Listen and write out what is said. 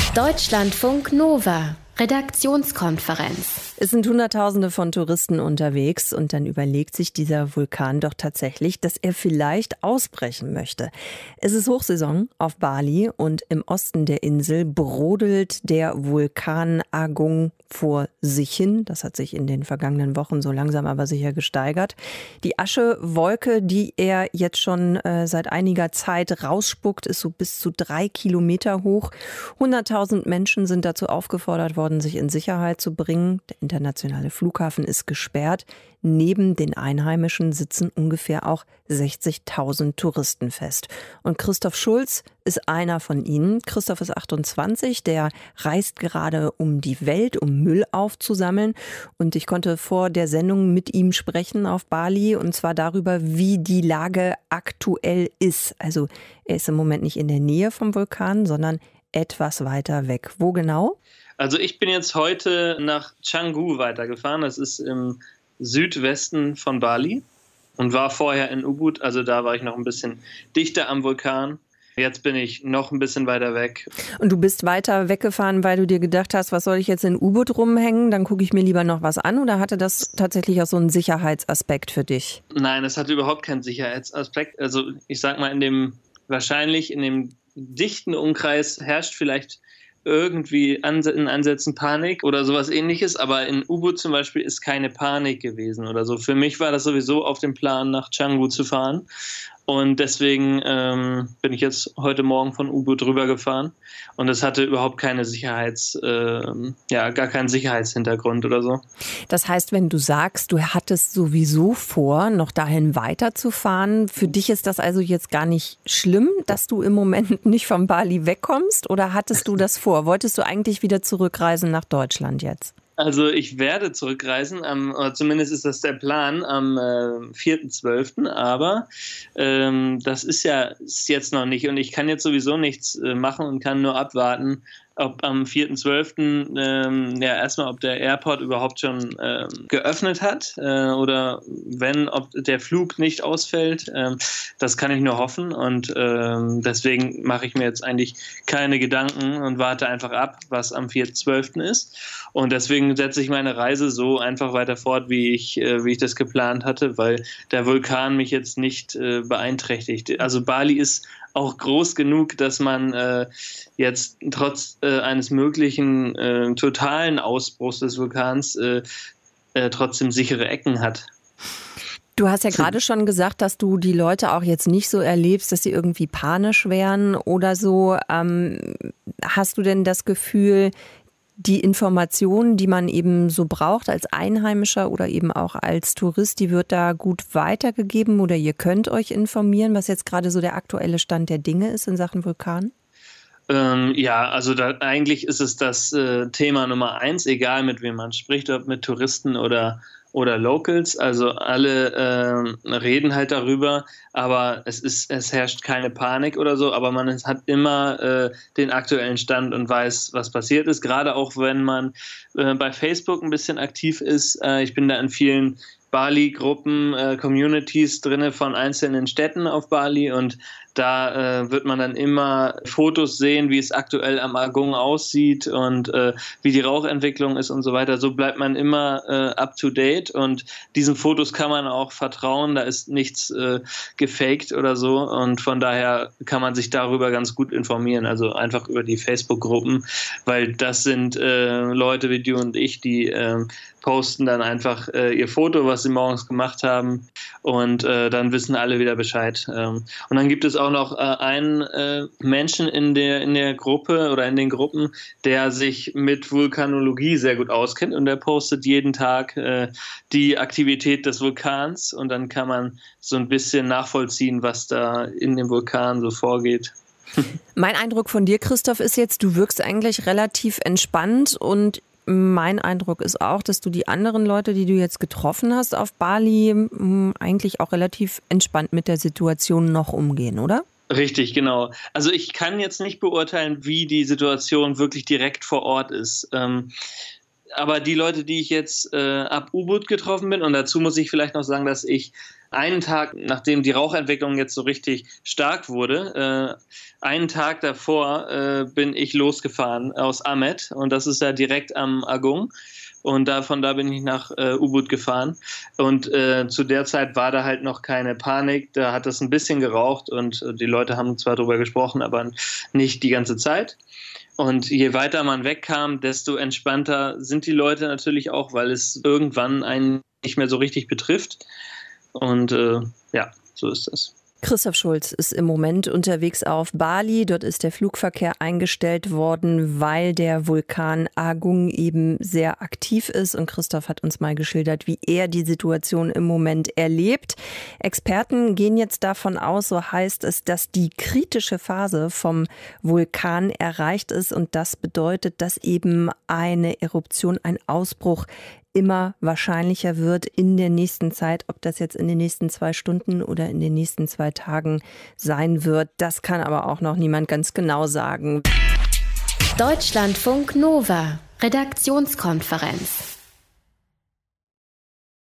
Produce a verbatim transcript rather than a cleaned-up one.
Deutschlandfunk Nova, Redaktionskonferenz. Es sind Hunderttausende von Touristen unterwegs und dann überlegt sich dieser Vulkan doch tatsächlich, dass er vielleicht ausbrechen möchte. Es ist Hochsaison auf Bali und im Osten der Insel brodelt der Vulkan Agung vor sich hin. Das hat sich in den vergangenen Wochen so langsam aber sicher gesteigert. Die Aschewolke, die er jetzt schon äh, seit einiger Zeit rausspuckt, ist so bis zu drei Kilometer hoch. Hunderttausend Menschen sind dazu aufgefordert worden, sich in Sicherheit zu bringen. Der internationale Flughafen ist gesperrt. Neben den Einheimischen sitzen ungefähr auch sechzigtausend Touristen fest. Und Christoph Schulz ist einer von ihnen. Christoph ist achtundzwanzig, der reist gerade um die Welt, um Müll aufzusammeln. Und ich konnte vor der Sendung mit ihm sprechen auf Bali, und zwar darüber, wie die Lage aktuell ist. Also er ist im Moment nicht in der Nähe vom Vulkan, sondern etwas weiter weg. Wo genau? Also ich bin jetzt heute nach Canggu weitergefahren. Das ist im Südwesten von Bali und war vorher in Ubud. Also da war ich noch ein bisschen dichter am Vulkan. Jetzt bin ich noch ein bisschen weiter weg. Und du bist weiter weggefahren, weil du dir gedacht hast, was soll ich jetzt in Ubud rumhängen? Dann gucke ich mir lieber noch was an. Oder hatte das tatsächlich auch so einen Sicherheitsaspekt für dich? Nein, es hatte überhaupt keinen Sicherheitsaspekt. Also ich sag mal, in dem wahrscheinlich in dem dichten Umkreis herrscht vielleicht irgendwie in Ansätzen Panik oder sowas Ähnliches, aber in Ubud zum Beispiel ist keine Panik gewesen oder so. Für mich war das sowieso auf dem Plan, nach Canggu zu fahren. Und deswegen ähm, bin ich jetzt heute Morgen von Ubud drüber gefahren. Und es hatte überhaupt keine Sicherheits, äh, ja, gar keinen Sicherheitshintergrund oder so. Das heißt, wenn du sagst, du hattest sowieso vor, noch dahin weiterzufahren, für dich ist das also jetzt gar nicht schlimm, dass du im Moment nicht von Bali wegkommst? Oder hattest du das vor? Wolltest du eigentlich wieder zurückreisen nach Deutschland jetzt? Also ich werde zurückreisen, am, oder zumindest ist das der Plan, am äh, vierten zwölften aber ähm, das ist ja ist jetzt noch nicht und ich kann jetzt sowieso nichts äh, machen und kann nur abwarten, ob am vierten zwölften Ähm, ja erstmal, ob der Airport überhaupt schon ähm, geöffnet hat äh, oder wenn, ob der Flug nicht ausfällt. Ähm, das kann ich nur hoffen und ähm, deswegen mache ich mir jetzt eigentlich keine Gedanken und warte einfach ab, was am vierten zwölften ist. Und deswegen setze ich meine Reise so einfach weiter fort, wie ich, äh, wie ich das geplant hatte, weil der Vulkan mich jetzt nicht äh, beeinträchtigt. Also Bali ist auch groß genug, dass man äh, jetzt trotz äh, eines möglichen äh, totalen Ausbruchs des Vulkans äh, äh, trotzdem sichere Ecken hat. Du hast ja gerade schon gesagt, dass du die Leute auch jetzt nicht so erlebst, dass sie irgendwie panisch wären oder so. Ähm, hast du denn das Gefühl, die Information, die man eben so braucht als Einheimischer oder eben auch als Tourist, die wird da gut weitergegeben oder ihr könnt euch informieren, was jetzt gerade so der aktuelle Stand der Dinge ist in Sachen Vulkan? Ähm, ja, also da, eigentlich ist es das äh, Thema Nummer eins, egal mit wem man spricht, ob mit Touristen oder oder Locals, also alle äh, reden halt darüber, aber es ist, es herrscht keine Panik oder so, aber man hat immer äh, den aktuellen Stand und weiß, was passiert ist, gerade auch wenn man äh, bei Facebook ein bisschen aktiv ist. Äh, ich bin da in vielen Bali-Gruppen, äh, Communities drinne von einzelnen Städten auf Bali und da äh, wird man dann immer Fotos sehen, wie es aktuell am Agung aussieht und äh, wie die Rauchentwicklung ist und so weiter. So bleibt man immer äh, up to date und diesen Fotos kann man auch vertrauen. Da ist nichts äh, gefaked oder so und von daher kann man sich darüber ganz gut informieren. Also einfach über die Facebook-Gruppen, weil das sind äh, Leute wie du und ich, die äh, posten dann einfach äh, ihr Foto, was sie morgens gemacht haben und äh, dann wissen alle wieder Bescheid. Ähm, und dann gibt es auch noch äh, einen äh, Menschen in der, in der Gruppe oder in den Gruppen, der sich mit Vulkanologie sehr gut auskennt und der postet jeden Tag äh, die Aktivität des Vulkans und dann kann man so ein bisschen nachvollziehen, was da in dem Vulkan so vorgeht. Mein Eindruck von dir, Christoph, ist jetzt, du wirkst eigentlich relativ entspannt und mein Eindruck ist auch, dass du die anderen Leute, die du jetzt getroffen hast auf Bali, eigentlich auch relativ entspannt mit der Situation noch umgehen, oder? Richtig, genau. Also ich kann jetzt nicht beurteilen, wie die Situation wirklich direkt vor Ort ist. Ähm, aber die Leute, die ich jetzt äh, ab Ubud getroffen bin, und dazu muss ich vielleicht noch sagen, dass ich einen Tag, nachdem die Rauchentwicklung jetzt so richtig stark wurde, äh, einen Tag davor äh, bin ich losgefahren aus Amed und das ist ja direkt am Agung. Und da, von da bin ich nach äh, Ubud gefahren. Und äh, zu der Zeit war da halt noch keine Panik. Da hat es ein bisschen geraucht und äh, die Leute haben zwar darüber gesprochen, aber nicht die ganze Zeit. Und je weiter man wegkam, desto entspannter sind die Leute natürlich auch, weil es irgendwann einen nicht mehr so richtig betrifft. Und äh, ja, so ist das. Christoph Schulz ist im Moment unterwegs auf Bali. Dort ist der Flugverkehr eingestellt worden, weil der Vulkan Agung eben sehr aktiv ist. Und Christoph hat uns mal geschildert, wie er die Situation im Moment erlebt. Experten gehen jetzt davon aus, so heißt es, dass die kritische Phase vom Vulkan erreicht ist. Und das bedeutet, dass eben eine Eruption, ein Ausbruch immer wahrscheinlicher wird in der nächsten Zeit. Ob das jetzt in den nächsten zwei Stunden oder in den nächsten zwei Tagen sein wird, das kann aber auch noch niemand ganz genau sagen. Deutschlandfunk Nova, Redaktionskonferenz.